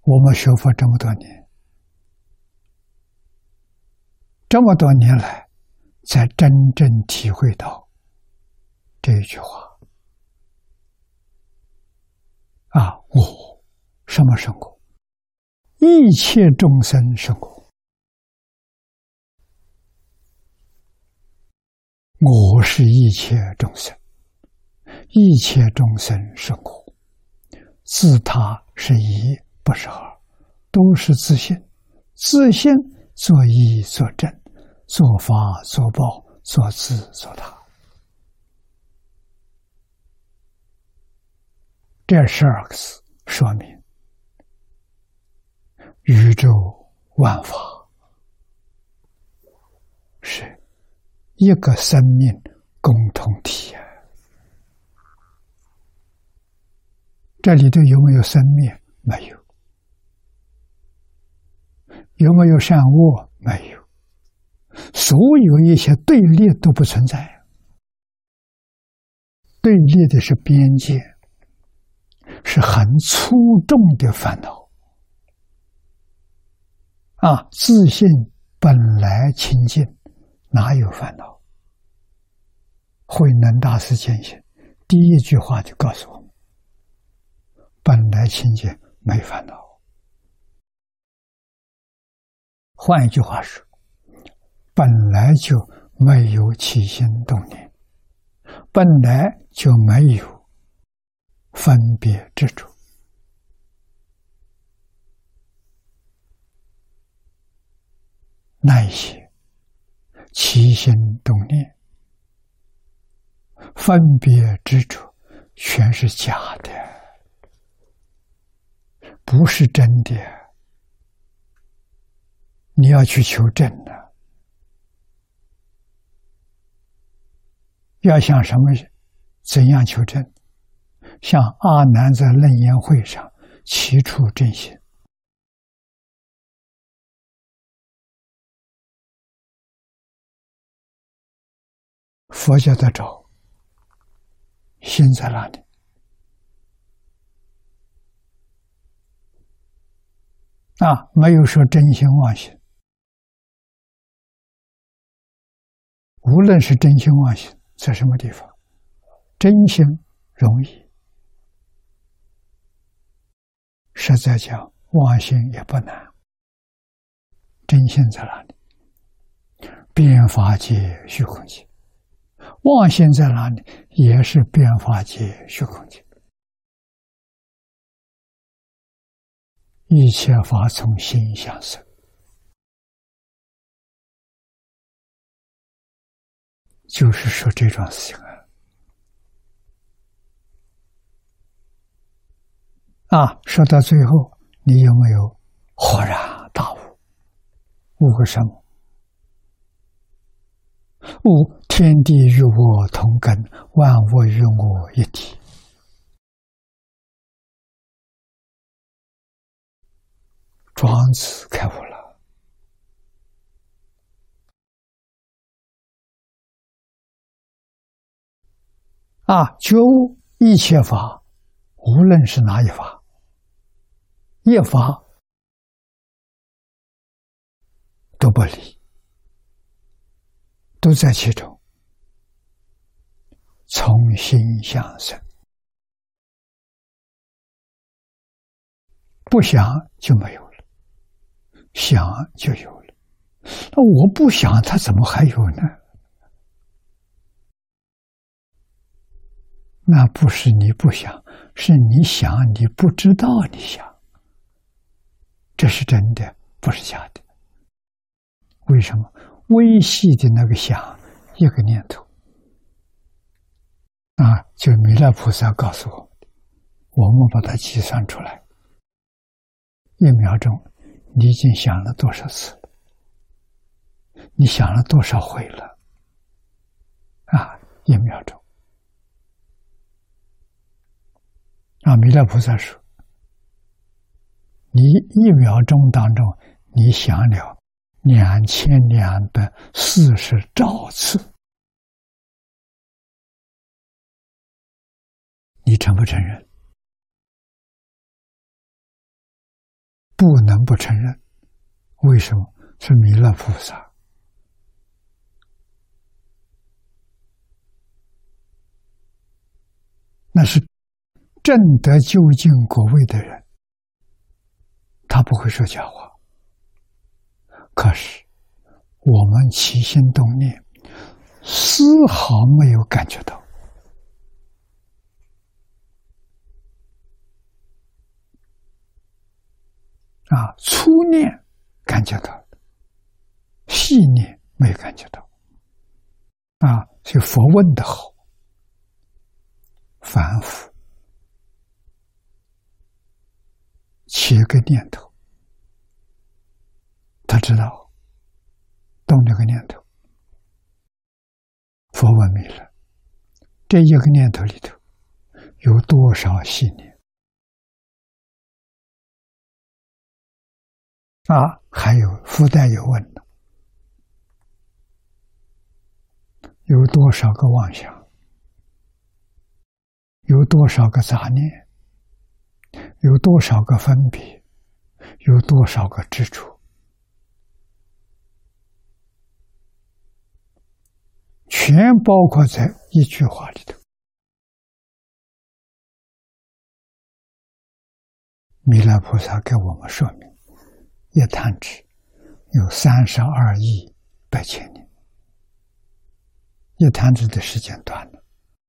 我们学佛这么多年，这么多年来，才真正体会到这一句话啊！我什么生果？一切众生生果。我是一切众生，一切众生生果。自他是一，不是二，都是自性。自性作意作正，作法作报，作自作他。这12个字说明宇宙万法是一个生命共同体。这里头有没有生灭？没有。有没有善恶？没有。所有一些对立都不存在。对立的是边界，是很粗重的烦恼啊！自信本来清净，哪有烦恼？慧能大师见性第一句话就告诉我们：本来清净，没烦恼。换一句话说，本来就没有起心动念，本来就没有分别执着。那一些起心动念、分别执着，全是假的，不是真的。你要去求证呢，要想什么？怎样求证？像阿难在楞严会上起初正心，佛教在找心在哪里？没有说真心妄心。无论是真心妄心在什么地方，真心容易，实在讲妄心也不难。真心在哪里？变法界虚空界。妄心在哪里？也是变法界虚空界。一切法从心想生，就是说这桩事情说到最后，你有没有豁然大悟？悟个什么？悟天地与我同根，万物与我一体。庄子开悟了。觉悟一切法，无论是哪一法，一法都不离，都在其中，从心想生，不想就没有了，想就有了。那我不想，它怎么还有呢？那不是你不想，是你想，你不知道你想。这是真的，不是假的。为什么？微细的那个想，一个念头就弥勒菩萨告诉我们把它计算出来，1秒钟你已经想了多少次？你想了多少回了？1秒钟弥勒菩萨说，你1秒钟当中你想了2240兆次，你承不承认？ 不能不承认。为什么？是弥勒菩萨那是证得究竟果位的人，他不会说假话。可是我们起心动念，丝毫没有感觉到。粗念感觉到，细念没有感觉到。所以佛问的好，凡夫起一个念头，他知道动这个念头，佛问弥勒，这一个念头里头有多少细念？还有附带有问的，有多少个妄想？有多少个杂念？有多少个分别？有多少个执着？全包括在一句话里头。弥勒菩萨给我们说明，一弹指有32亿8千年，一弹指的时间短了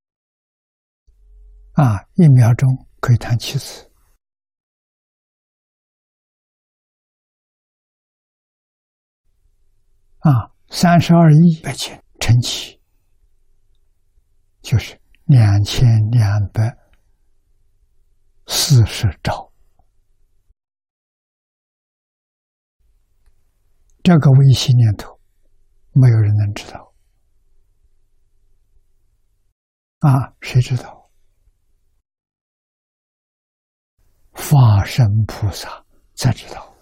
，1秒钟可以弹7次。32亿8千乘7，就是2240兆。这个微细念头，没有人能知道。谁知道？法身菩萨才知道。